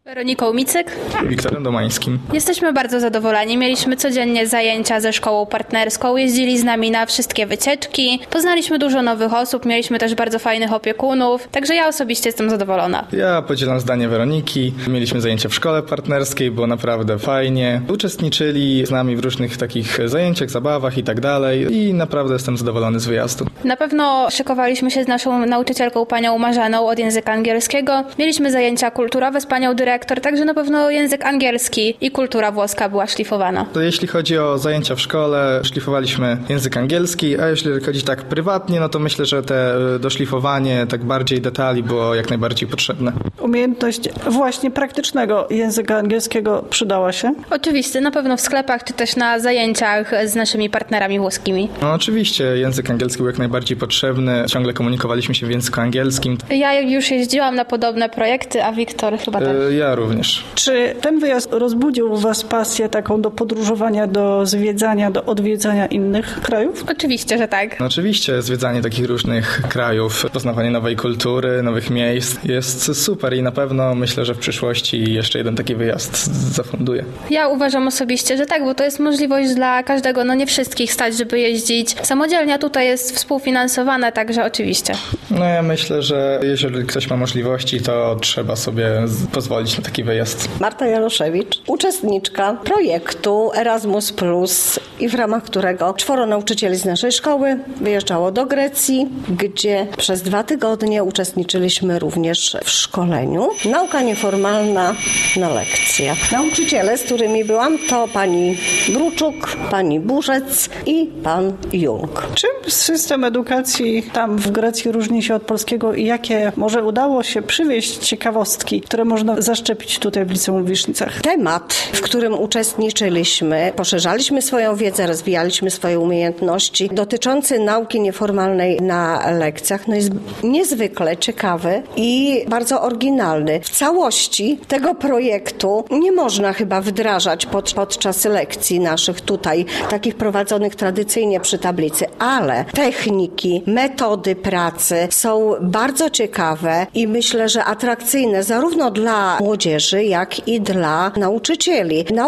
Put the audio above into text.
Weroniką Micyk. Wiktorem Domańskim. Jesteśmy bardzo zadowoleni. Mieliśmy codziennie zajęcia ze szkołą partnerską, jeździli z nami na wszystkie wycieczki, poznaliśmy dużo nowych osób, mieliśmy też bardzo fajnych opiekunów, także ja osobiście jestem zadowolona. Ja podzielam zdanie Weroniki. Mieliśmy zajęcia w szkole partnerskiej, było naprawdę fajnie. Uczestniczyli z nami w różnych takich zajęciach, zabawach i tak dalej i naprawdę jestem zadowolony z wyjazdu. Na pewno szykowaliśmy się z naszą nauczycielką, panią Marzaną, od języka angielskiego. Mieliśmy zajęcia kulturowe z panią dyrektor, także na pewno język angielski i kultura włoska była szlifowana. To jeśli chodzi o zajęcia w szkole, szlifowaliśmy język angielski, a jeśli chodzi tak prywatnie, no to myślę, że te doszlifowanie tak bardziej detali było jak najbardziej potrzebne. Umiejętność właśnie praktycznego języka angielskiego przydała się? Oczywiście, na pewno w sklepach, czy też na zajęciach z naszymi partnerami włoskimi. No oczywiście, język angielski był jak najbardziej potrzebny, ciągle komunikowaliśmy się w języku angielskim. Ja już jeździłam na podobne projekty, a Wiktor chyba też. Ja również. Czy ten wyjazd rozbudził u was pasję taką do podróżowania, do zwiedzania, do odwiedzania innych krajów? Oczywiście, że tak. No oczywiście, zwiedzanie takich różnych krajów, poznawanie nowej kultury, nowych miejsc jest super i na pewno myślę, że w przyszłości jeszcze jeden taki wyjazd zafunduję. Ja uważam osobiście, że tak, bo to jest możliwość dla każdego, no nie wszystkich stać, żeby jeździć samodzielnie, a tutaj jest współfinansowane, także oczywiście. No ja myślę, że jeżeli ktoś ma możliwości, to trzeba sobie pozwolić na taki wyjazd. Marta Jaroszewicz, uczestniczka projektu Erasmus+, i w ramach którego 4 nauczycieli z naszej szkoły wyjeżdżało do Grecji, gdzie przez 2 tygodnie uczestniczyliśmy również w szkoleniu. Nauka nieformalna na lekcjach. Nauczyciele, z którymi byłam, to pani Bruczuk, pani Burzec i pan Jung. Czym system edukacji tam w Grecji różni się od polskiego i jakie może udało się przywieźć ciekawostki, które można zaszczepić tutaj w Liceum w Wisznicach? Temat, w którym uczestniczyliśmy, poszerzaliśmy swoją wiedzę, rozwijaliśmy swoje umiejętności dotyczący nauki nieformalnej na lekcjach, no jest niezwykle ciekawy i bardzo oryginalny. W całości tego projektu nie można chyba wdrażać podczas lekcji naszych tutaj, takich prowadzonych tradycyjnie przy tablicy, ale techniki, metody pracy są bardzo ciekawe i myślę, że atrakcyjne zarówno dla młodzieży, jak i dla nauczycieli.